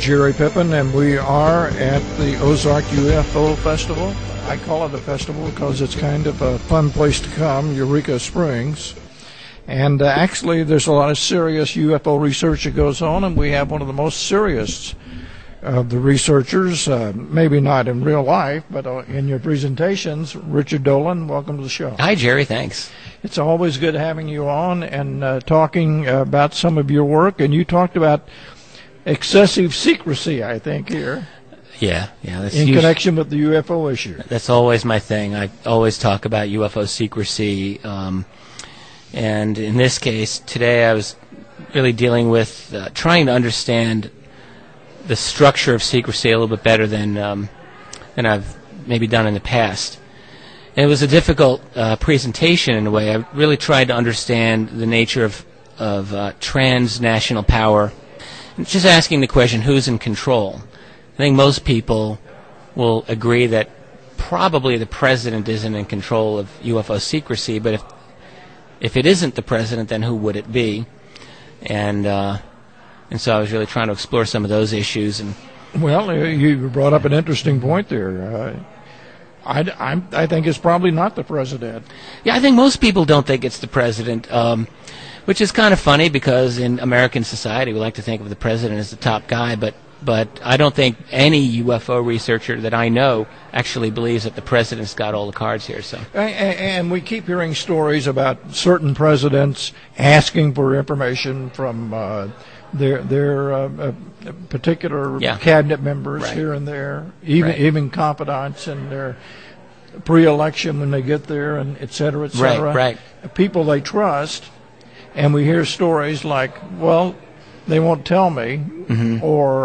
Jerry Pippin, and we are at the Ozark UFO Festival. I call it a festival because it's kind of a fun place to come, Eureka Springs. And actually, there's a lot of serious UFO research that goes on, and we have one of the most serious of the researchers, maybe not in real life, but in your presentations. Richard Dolan, welcome to the show. Hi, Jerry. Thanks. It's always good having you on and talking about some of your work. And you talked about excessive secrecy, I think, here. Yeah. That's in connection with the UFO issue. That's always my thing. I always talk about UFO secrecy. And in this case, today I was really dealing with trying to understand the structure of secrecy a little bit better than I've maybe done in the past. And it was a difficult presentation in a way. I really tried to understand the nature of transnational power. Just asking the question, who's in control? I think most people will agree that probably the president isn't in control of UFO secrecy, but if it isn't the president, then who would it be? And so I was really trying to explore some of those issues. Well, you brought up an interesting point there. I think it's probably not the president. Yeah, I think most people don't think it's the president, which is kind of funny because in American society we like to think of the president as the top guy, but I don't think any UFO researcher that I know actually believes that the president's got all the cards here. So, and we keep hearing stories about certain presidents asking for information from their particular cabinet members here and there, even confidants in their pre-election when they get there, and et cetera, et cetera. Right. People they trust, and we hear stories like, well, they won't tell me, or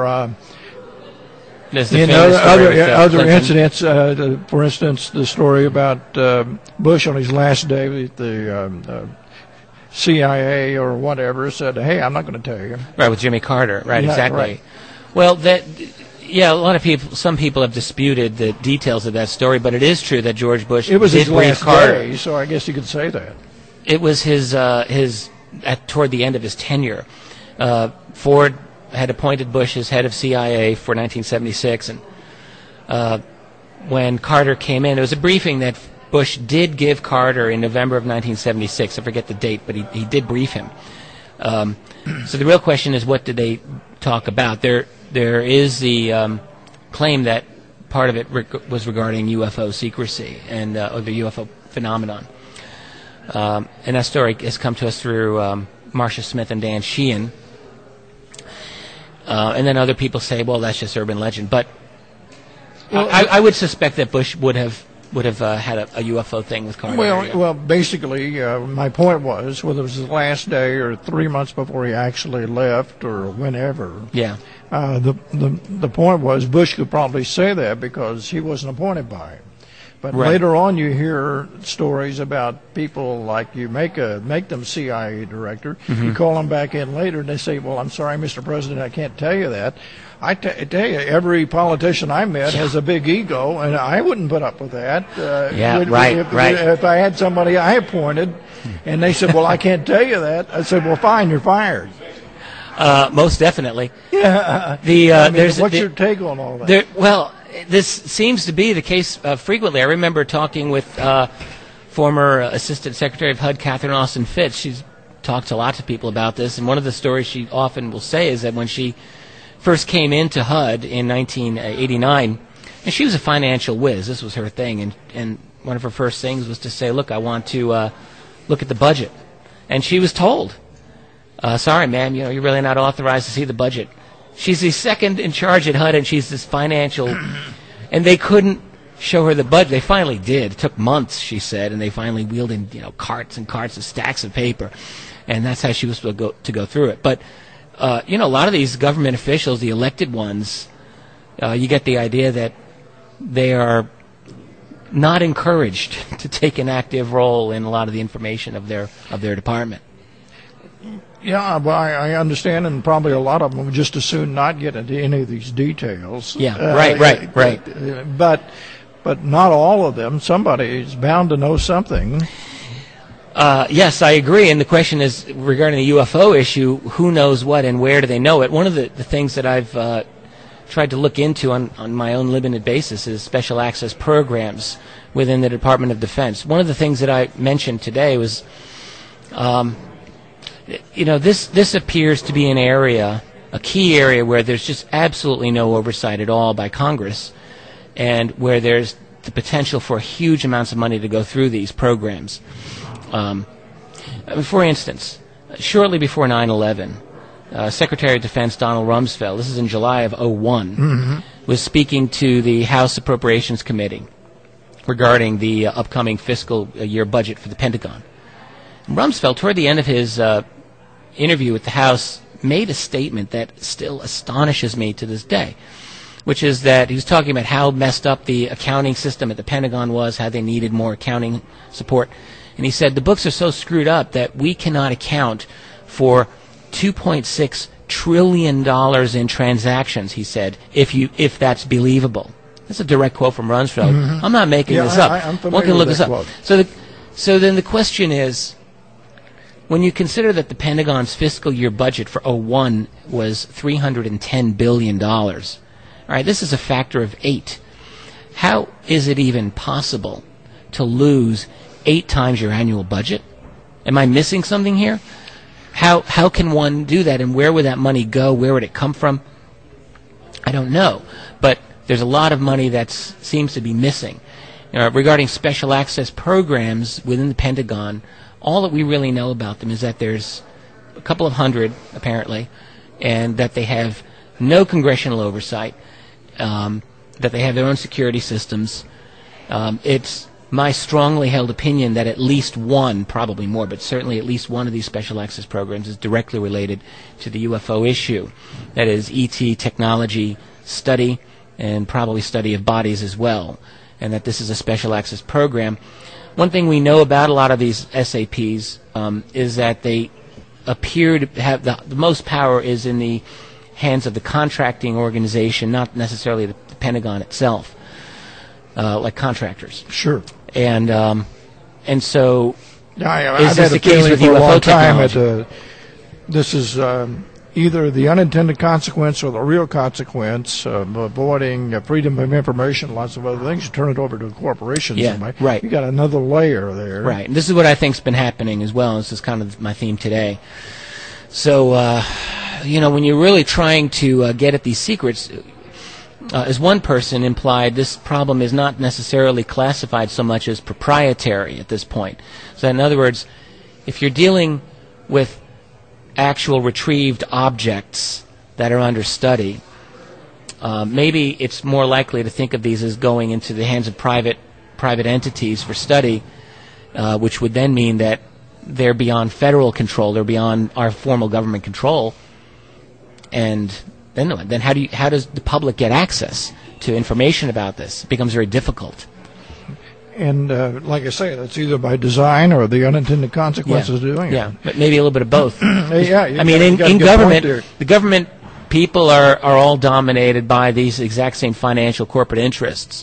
other incidents. For instance, the story about Bush on his last day, the CIA or whatever said, "Hey, I'm not going to tell you." Right, with Jimmy Carter. Right, yeah, exactly. Right. Well, a lot of people, some people have disputed the details of that story, but it is true that George Bush it was did his brief last Carter. day, so I guess you could say that. It was his toward the end of his tenure. Ford had appointed Bush as head of CIA for 1976, and when Carter came in, there was a briefing that Bush did give Carter in November of 1976. I forget the date, but he did brief him. So the real question is, what did they talk about? There is the claim that part of it was regarding UFO secrecy and or the UFO phenomenon. And that story has come to us through Marcia Smith and Dan Sheehan. And then other people say, well, that's just urban legend. But I would suspect that Bush would have had a UFO thing with Carter. Well, basically, my point was, whether it was his last day or 3 months before he actually left or whenever. Yeah. The point was Bush could probably say that because he wasn't appointed by him. But later on, you hear stories about people like you make them CIA director. You call them back in later, and they say, "Well, I'm sorry, Mr. President, I can't tell you that." I tell you, every politician I met has a big ego, and I wouldn't put up with that. If I had somebody I appointed, and they said, "Well, I can't tell you that," I said, "Well, fine, you're fired." Most definitely. Yeah. What's your take on all that? This seems to be the case frequently. I remember talking with former Assistant Secretary of HUD, Catherine Austin Fitts. She's talked a lot to people about this, and one of the stories she often will say is that when she first came into HUD in 1989, and she was a financial whiz, this was her thing, and one of her first things was to say, look, I want to look at the budget. And she was told, sorry, ma'am, you're really not authorized to see the budget. She's the second in charge at HUD, and she's this financial, and they couldn't show her the budget. They finally did. It took months, she said, and they finally wheeled in, carts and carts of stacks of paper, and that's how she was supposed to go through it. But, a lot of these government officials, the elected ones, you get the idea that they are not encouraged to take an active role in a lot of the information of their department. Yeah, well, I understand, and probably a lot of them would just as soon not get into any of these details. Yeah, right. But not all of them. Somebody is bound to know something. Yes, I agree. And the question is, regarding the UFO issue, who knows what and where do they know it? One of the things that I've tried to look into on my own limited basis is special access programs within the Department of Defense. One of the things that I mentioned today was, this appears to be an area, a key area where there's just absolutely no oversight at all by Congress, and where there's the potential for huge amounts of money to go through these programs. For instance, shortly before 9/11, Secretary of Defense Donald Rumsfeld, this is in July of 2001, was speaking to the House Appropriations Committee regarding the upcoming fiscal year budget for the Pentagon. And Rumsfeld, toward the end of his interview with the House, made a statement that still astonishes me to this day, which is that he was talking about how messed up the accounting system at the Pentagon was, how they needed more accounting support. And he said, the books are so screwed up that we cannot account for $2.6 trillion in transactions, he said, if that's believable. That's a direct quote from Rumsfeld. I'm not making this up. I'm familiar One can look with this that up. quote. So then the question is, when you consider that the Pentagon's fiscal year budget for 2001 was $310 billion, all right, this is a factor of 8. How is it even possible to lose 8 times your annual budget? Am I missing something here? How can one do that, and where would that money go? Where would it come from? I don't know, but there's a lot of money that seems to be missing. Regarding special access programs within the Pentagon, all that we really know about them is that there's a couple of hundred, apparently, and that they have no congressional oversight, that they have their own security systems. It's my strongly held opinion that at least one, probably more, but certainly at least one of these special access programs is directly related to the UFO issue. That is ET technology study and probably study of bodies as well, and that this is a special access program. One thing we know about a lot of these SAPs is that they appear to have the most power is in the hands of the contracting organization, not necessarily the Pentagon itself, like contractors. Sure. And so, I've this had the a case feeling with for a UFO long time technology? this is either the unintended consequence or the real consequence of avoiding freedom of information, lots of other things. You turn it over to corporations. Yeah, right. You got another layer there. Right. And this is what I think's been happening as well. This is kind of my theme today. So, when you're really trying to get at these secrets, as one person implied, this problem is not necessarily classified so much as proprietary at this point. So in other words, if you're dealing with actual retrieved objects that are under study, maybe it's more likely to think of these as going into the hands of private entities for study, which would then mean that they're beyond federal control, they're beyond our formal government control, and then how does the public get access to information about this? It becomes very difficult. And like I say, that's either by design or the unintended consequences of doing it. Yeah, but maybe a little bit of both. I mean, in government, the government people are all dominated by these exact same financial corporate interests.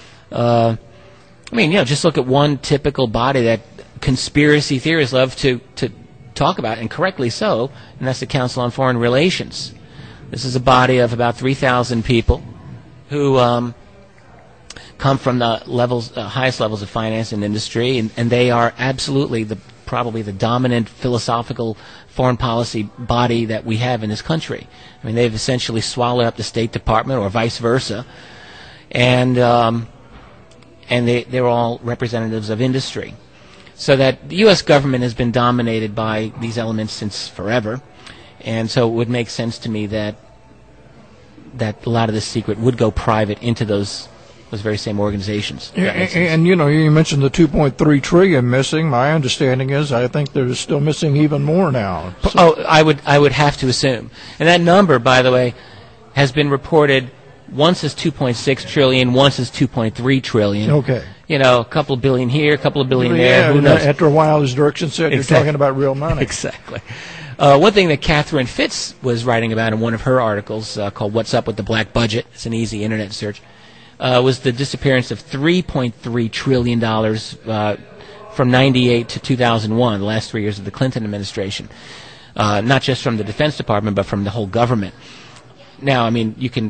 Just look at one typical body that conspiracy theorists love to talk about, and correctly so, and that's the Council on Foreign Relations. This is a body of about 3,000 people who come from the highest levels of finance and industry, and they are absolutely probably the dominant philosophical foreign policy body that we have in this country. I mean, they've essentially swallowed up the State Department, or vice versa, and they're all representatives of industry. So that the U.S. government has been dominated by these elements since forever, and so it would make sense to me that a lot of this secret would go private into those very same organizations. And you mentioned the $2.3 trillion missing. My understanding is I think they're still missing even more now. So. I would have to assume. And that number, by the way, has been reported once as $2.6 trillion, once as $2.3 trillion. Okay. A couple of billion here, a couple of billion there. Who knows? After a while, as Dirksen said, you're talking about real money. Exactly. One thing that Catherine Fitz was writing about in one of her articles called "What's Up with the Black Budget?" It's an easy internet search. Was the disappearance of $3.3 trillion from 98 to 2001, the last 3 years of the Clinton administration, not just from the Defense Department, but from the whole government. Now, you can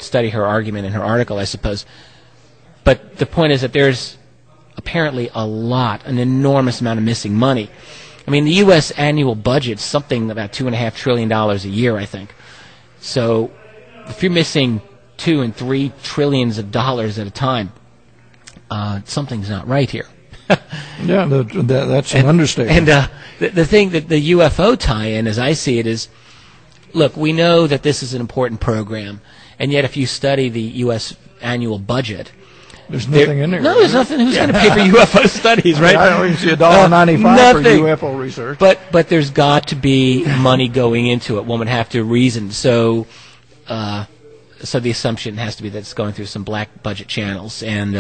study her argument in her article, I suppose. But the point is that there's apparently an enormous amount of missing money. I mean, the U.S. annual budget's something about $2.5 trillion a year, I think. So if you're missing $2 and $3 trillions at a time, something's not right here. Yeah, that's an understatement. And the thing that the UFO tie-in, as I see it, is, look, we know that this is an important program, and yet if you study the U.S. annual budget, there's nothing in there. No, there's nothing. Who's going to pay for UFO studies, right? I don't even see $1.95 for UFO research. But there's got to be money going into it. One would have to reason. So the assumption has to be that it's going through some black budget channels, and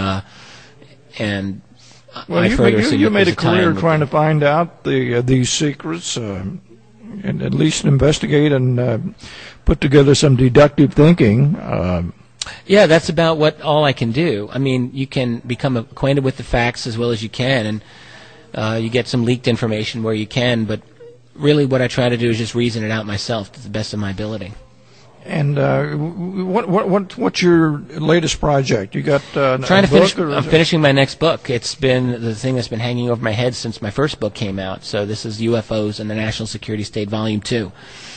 well, you made a career trying to find out these secrets, and at least investigate and put together some deductive thinking. Yeah, that's about all I can do. I mean, you can become acquainted with the facts as well as you can, and you get some leaked information where you can, but really what I try to do is just reason it out myself to the best of my ability. And what's your latest project? You got I'm finishing my next book. It's been the thing that's been hanging over my head since my first book came out. So this is UFOs and the National Security State, Volume 2.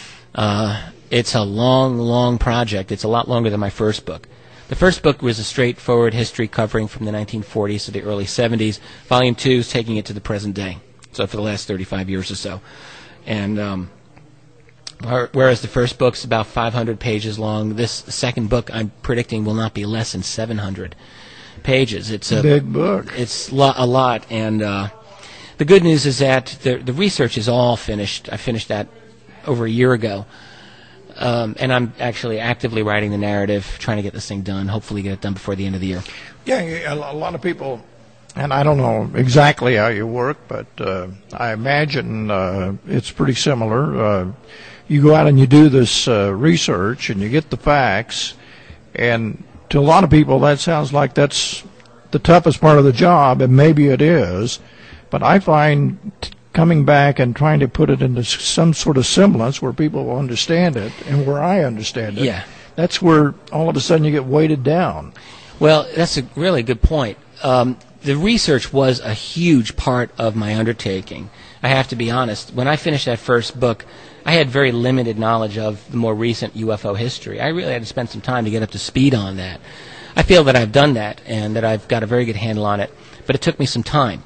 It's a long, long project. It's a lot longer than my first book. The first book was a straightforward history covering from the 1940s to the early 70s. Volume 2 is taking it to the present day, so for the last 35 years or so. And whereas the first book's about 500 pages long, this second book I'm predicting will not be less than 700 pages. It's a big book. It's a lot. And the good news is that the research is all finished. I finished that over a year ago. And I'm actually actively writing the narrative, trying to get this thing done, hopefully get it done before the end of the year. Yeah, a lot of people, and I don't know exactly how you work, but I imagine it's pretty similar. You go out and you do this research, and you get the facts, and to a lot of people that sounds like that's the toughest part of the job, and maybe it is, but I find coming back and trying to put it into some sort of semblance where people will understand it and where I understand it. Yeah. That's where all of a sudden you get weighted down. Well, that's a really good point. The research was a huge part of my undertaking. I have to be honest. When I finished that first book, I had very limited knowledge of the more recent UFO history. I really had to spend some time to get up to speed on that. I feel that I've done that and that I've got a very good handle on it, but it took me some time.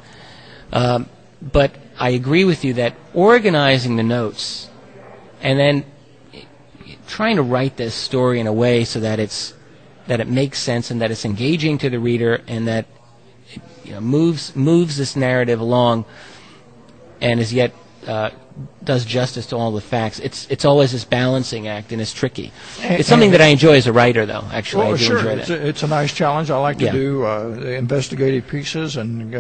But I agree with you that organizing the notes and then trying to write this story in a way so that it makes sense and that it's engaging to the reader and that it moves this narrative along and is yet does justice to all the facts. It's always this balancing act, and it's tricky. It's something that I enjoy as a writer, though. Actually, well, I do sure. enjoy that. It's a nice challenge. I like to do investigative pieces, and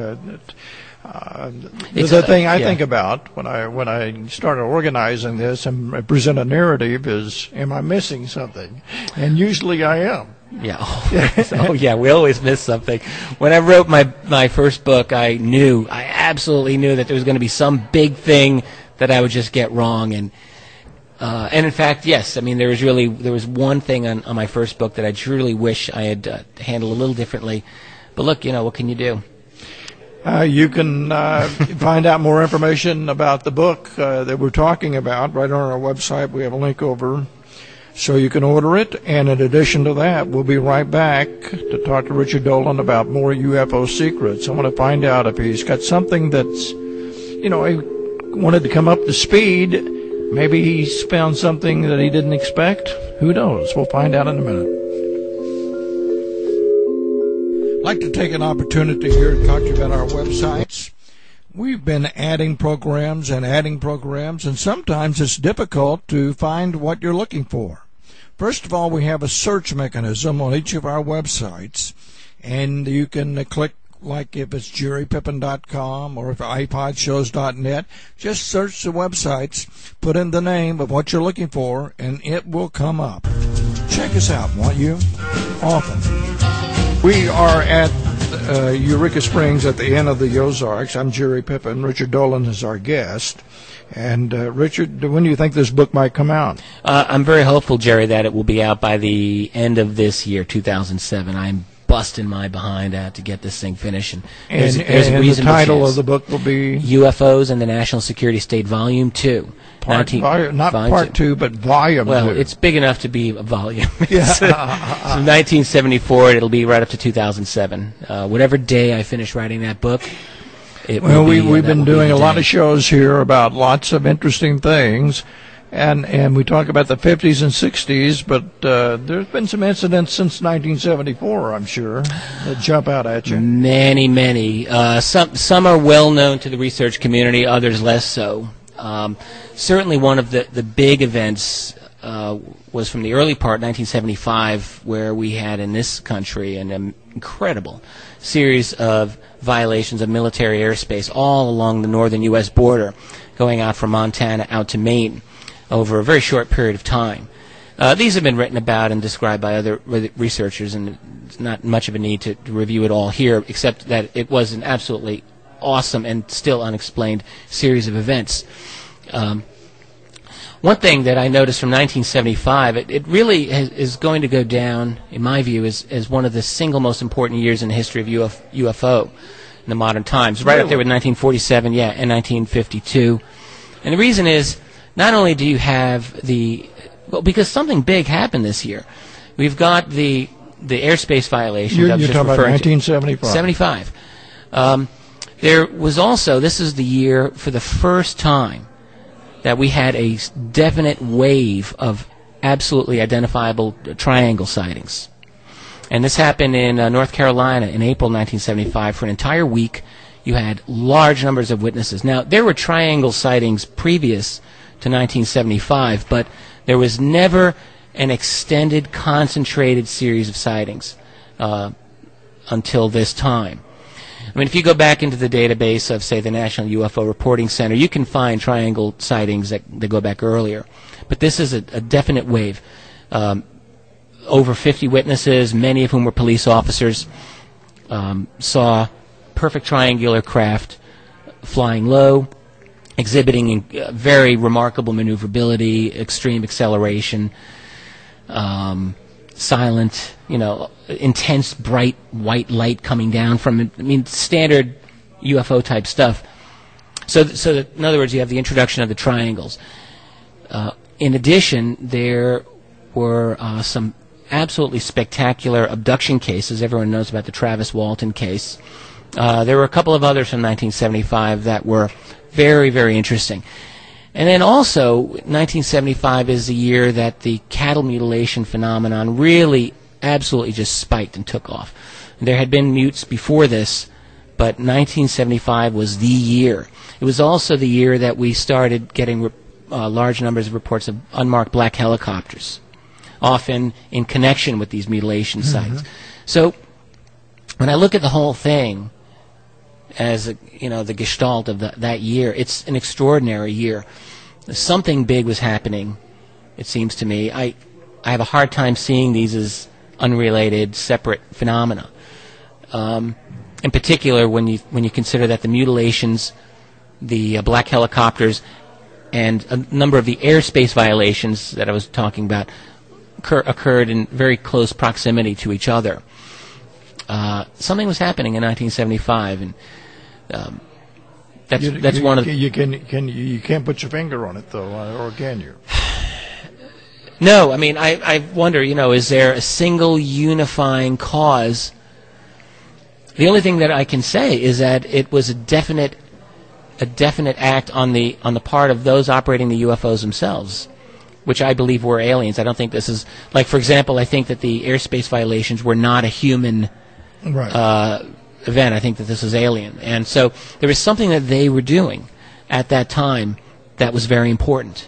the thing I think about when I started organizing this and present a narrative is, am I missing something? And usually I am. Yeah. Oh, yeah. We always miss something. When I wrote my first book, I absolutely knew that there was going to be some big thing that I would just get wrong. And in fact, yes. I mean, there was one thing on my first book that I truly wish I had handled a little differently. But look, what can you do? You can find out more information about the book that we're talking about right on our website. We have a link over so you can order it. And in addition to that, we'll be right back to talk to Richard Dolan about more UFO secrets. I want to find out if he's got something that's, he wanted to come up to speed. Maybe he's found something that he didn't expect. Who knows? We'll find out in a minute. I'd like to take an opportunity here to talk to you about our websites. We've been adding programs, and sometimes it's difficult to find what you're looking for. First of all, we have a search mechanism on each of our websites, and you can click, like if it's jerrypippin.com or if iPodshows.net, just search the websites, put in the name of what you're looking for, and it will come up. Check us out, won't you? Often. We are at Eureka Springs at the end of the Ozarks. I'm Jerry Pippin. Richard Dolan is our guest. And Richard, when do you think this book might come out? I'm very hopeful, Jerry, that it will be out by the end of this year, 2007. I'm busting my behind out to get this thing finished. And there's a the title chance. of the book will be UFOs and the National Security State, Volume 2. Not Part 2, but Volume 2. Well, it's big enough to be a volume. Yeah. From 1974, it'll be right up to 2007. Whatever day I finish writing that book, we've been doing a lot of shows here about lots of interesting things, and we talk about the 50s and 60s, but there's been some incidents since 1974, I'm sure, that jump out at you. Many. Some are well known to the research community, others less so. Certainly one of the big events was from the early part, 1975, where we had in this country an incredible series of violations of military airspace all along the northern U.S. border, going out from Montana out to Maine over a very short period of time. These have been written about and described by other researchers, and it's not much of a need to review it all here, except that it was an absolutely awesome and still unexplained series of events. One thing that I noticed from 1975, it really is going to go down, in my view, as one of the single most important years in the history of UFO in the modern times. Right up there with 1947, and 1952. And the reason is, not only do you have because something big happened this year. We've got the airspace violations. You're talking about 1975. 75. There was also, this is the year for the first time that we had a definite wave of absolutely identifiable triangle sightings. And this happened in North Carolina in April 1975. For an entire week, you had large numbers of witnesses. Now, there were triangle sightings previous to 1975, but there was never an extended, concentrated series of sightings until this time. I mean, if you go back into the database of, say, the National UFO Reporting Center, you can find triangle sightings that go back earlier. But this is a definite wave. Over 50 witnesses, many of whom were police officers, saw perfect triangular craft flying low, exhibiting very remarkable maneuverability, extreme acceleration, silent, intense bright white light coming down from it. I mean, standard UFO type stuff. So in other words, you have the introduction of the triangles. In addition, there were some absolutely spectacular abduction cases. Everyone knows about the Travis Walton case. There were a couple of others from 1975 that were very, very interesting. And then also, 1975 is the year that the cattle mutilation phenomenon really absolutely just spiked and took off. There had been mutes before this, but 1975 was the year. It was also the year that we started getting large numbers of reports of unmarked black helicopters, often in connection with these mutilation sites. So when I look at the whole thing as the gestalt of that year, it's an extraordinary year. Something big was happening, it seems to me. I have a hard time seeing these as unrelated, separate phenomena. In particular, when you consider that the mutilations, the black helicopters, and a number of the airspace violations that I was talking about occurred in very close proximity to each other. Something was happening in 1975, and that's one of you can't put your finger on it though, or can you? No, I mean I wonder, is there a single unifying cause? The only thing that I can say is that it was a definite act on the part of those operating the UFOs themselves, which I believe were aliens. I don't think this is, like, for example, I think that the airspace violations were not a human event. I think that this was alien. And so there was something that they were doing at that time that was very important.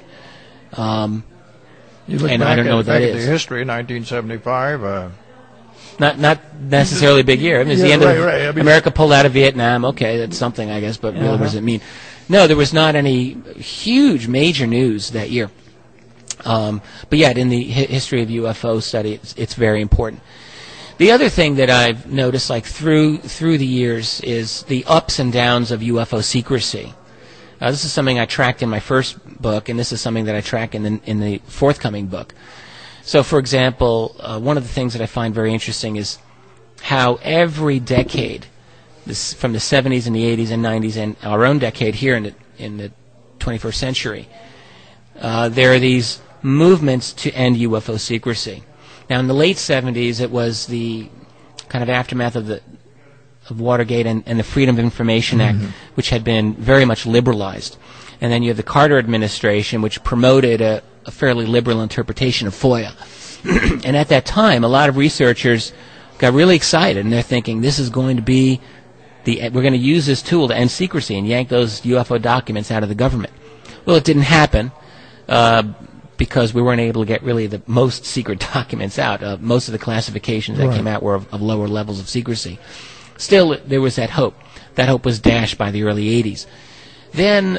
You look and back I don't know what that at is. The history, 1975. Not necessarily a big year. I mean, it's the end of I mean, America pulled out of Vietnam. Okay, that's something, I guess, but really, what does it mean? No, there was not any huge major news that year. But yet, in the history of UFO study, it's very important. The other thing that I've noticed, like through the years, is the ups and downs of UFO secrecy. This is something I tracked in my first book, and this is something that I track in the forthcoming book. So, for example, one of the things that I find very interesting is how every decade, from the 70s and the 80s and 90s and our own decade here in the 21st century, there are these movements to end UFO secrecy. Now, in the late 70s, it was the kind of aftermath of Watergate and the Freedom of Information Act, which had been very much liberalized. And then you have the Carter administration, which promoted a fairly liberal interpretation of FOIA. And at that time, a lot of researchers got really excited, and they're thinking, this is going to be we're going to use this tool to end secrecy and yank those UFO documents out of the government. Well, it didn't happen because we weren't able to get really the most secret documents out. Most of the classifications that came out were of lower levels of secrecy. Still, there was that hope. That hope was dashed by the early 80s. Then,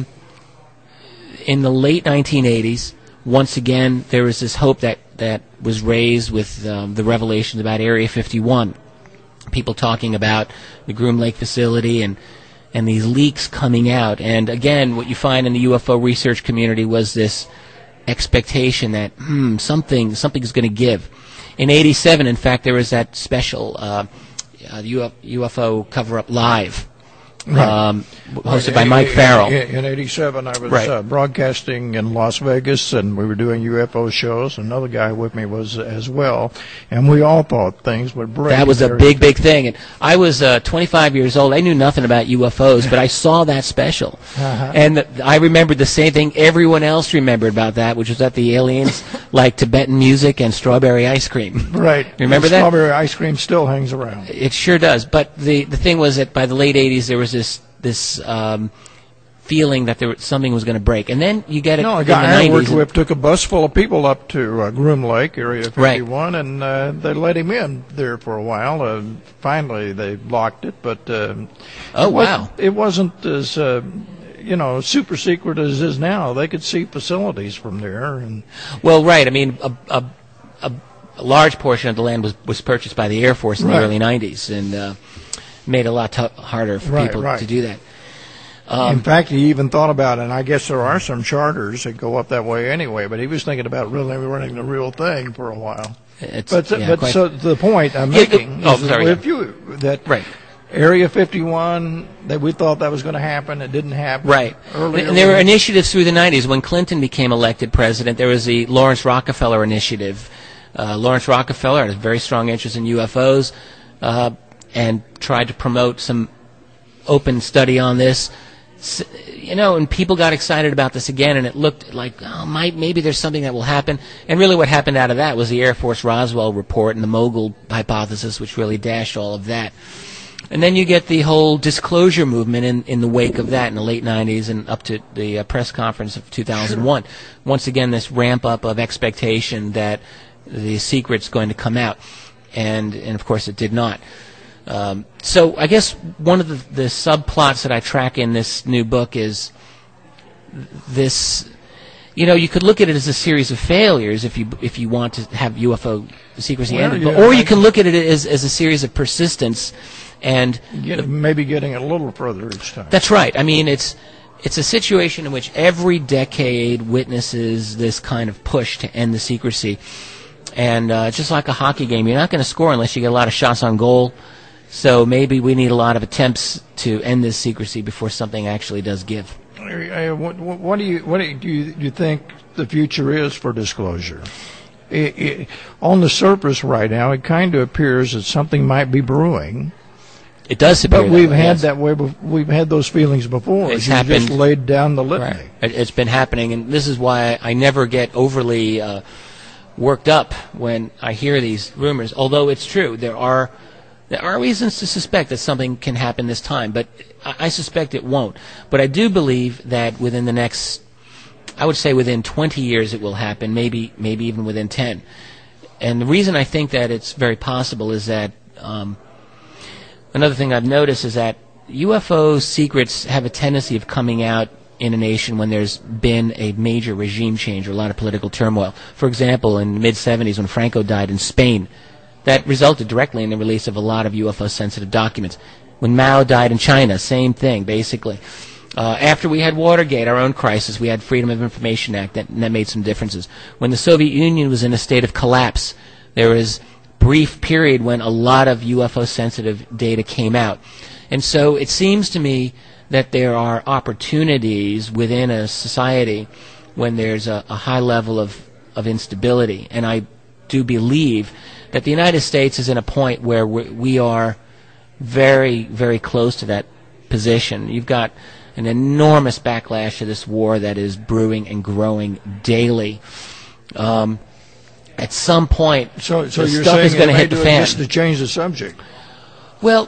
in the late 1980s, once again, there was this hope that was raised with the revelations about Area 51. People talking about the Groom Lake facility and these leaks coming out. And again, what you find in the UFO research community was this expectation that something's going to give. In '87, in fact, there was that special UFO Cover-Up Live, hosted by Mike Farrell. In '87, I was broadcasting in Las Vegas, and we were doing UFO shows. Another guy with me was as well, and we all thought things would break. That was a big thing. And I was 25 years old. I knew nothing about UFOs, but I saw that special. And I remembered the same thing everyone else remembered about that, which was that the aliens like Tibetan music and strawberry ice cream. Right. Remember that? Strawberry ice cream still hangs around. It sure does. But the thing was that by the late 80s, there was this feeling that something was going to break, and then you get it. No, a guy I worked with took a bus full of people up to Groom Lake, Area 51, and they let him in there for a while. Finally, they blocked it, but it wasn't as super secret as it is now. They could see facilities from there. And well, right. I mean, a large portion of the land was purchased by the Air Force in the early 90s, and made it a lot harder for people to do that. In fact, he even thought about it, and I guess there are some charters that go up that way anyway, but he was thinking about really running the real thing for a while. So the point I'm making is Area 51, that we thought that was going to happen, it didn't happen. Right. And there were initiatives through the 90s. When Clinton became elected president, there was the Lawrence Rockefeller Initiative. Lawrence Rockefeller had a very strong interest in UFOs, and tried to promote some open study on this. And people got excited about this again, and it looked like, maybe there's something that will happen. And really what happened out of that was the Air Force Roswell report and the Mogul hypothesis, which really dashed all of that. And then you get the whole disclosure movement in the wake of that in the late 90s and up to the press conference of 2001. Sure. Once again, this ramp up of expectation that the secret's going to come out. And of course it did not. So I guess one of the subplots that I track in this new book is this. You could look at it as a series of failures if you want to have UFO secrecy ended, or you can look at it as a series of persistence and maybe getting it a little further each time. That's right. I mean, it's a situation in which every decade witnesses this kind of push to end the secrecy, and just like a hockey game, you're not going to score unless you get a lot of shots on goal. So maybe we need a lot of attempts to end this secrecy before something actually does give. What do you think the future is for disclosure? On the surface right now, it kind of appears that something might be brewing. It does appear but we've had that way. We've had those feelings before. It's happened. Just laid down the litany. Right. It's been happening, and this is why I never get overly worked up when I hear these rumors. Although it's true, there are reasons to suspect that something can happen this time, but I suspect it won't. But I do believe that within the next, I would say within 20 years it will happen, maybe even within 10. And the reason I think that it's very possible is that another thing I've noticed is that UFO secrets have a tendency of coming out in a nation when there's been a major regime change or a lot of political turmoil. For example, in the mid-'70s when Franco died in Spain, that resulted directly in the release of a lot of UFO-sensitive documents. When Mao died in China, same thing, basically. After we had Watergate, our own crisis, we had Freedom of Information Act, that made some differences. When the Soviet Union was in a state of collapse, there was a brief period when a lot of UFO-sensitive data came out. And so it seems to me that there are opportunities within a society when there's a high level of instability. And I do believe that the United States is in a point where we are very, very close to that position. You've got an enormous backlash to this war that is brewing and growing daily. At some point, so the you're stuff saying is going to hit the fan. Just to change the subject. Well,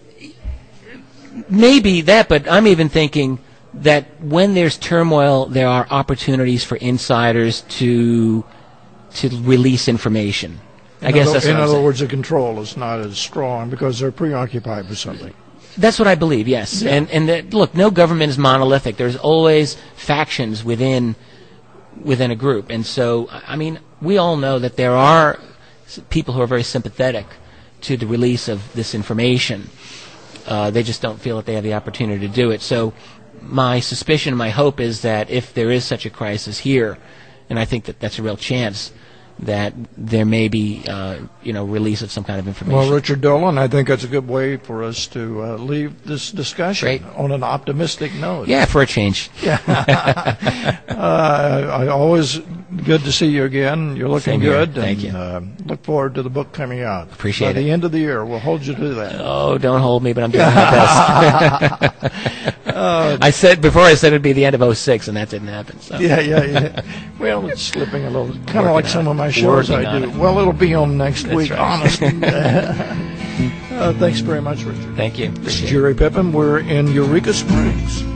maybe that, but I'm even thinking that when there's turmoil, there are opportunities for insiders to release information. I guess that's what I'm saying. In other words, the control is not as strong because they're preoccupied with something. That's what I believe, yes. Yeah. And look, no government is monolithic. There's always factions within a group. And so, I mean, we all know that there are people who are very sympathetic to the release of this information. They just don't feel that they have the opportunity to do it. So my suspicion, my hope is that if there is such a crisis here, and I think that that's a real chance, that there may be, release of some kind of information. Well, Richard Dolan, I think that's a good way for us to leave this discussion on an optimistic note. Yeah, for a change. Always good to see you again. You're looking good. Thank you. Look forward to the book coming out. Appreciate it. By the end of the year, we'll hold you to that. Oh, don't hold me, but I'm doing my best. I said it'd be the end of 2006, and that didn't happen. So. Yeah. Well, it's slipping a little, kind of like some of my shows I do. Well, it'll be on next week, right. honestly. Thanks very much, Richard. Thank you. This is Jerry Pippin. We're in Eureka Springs.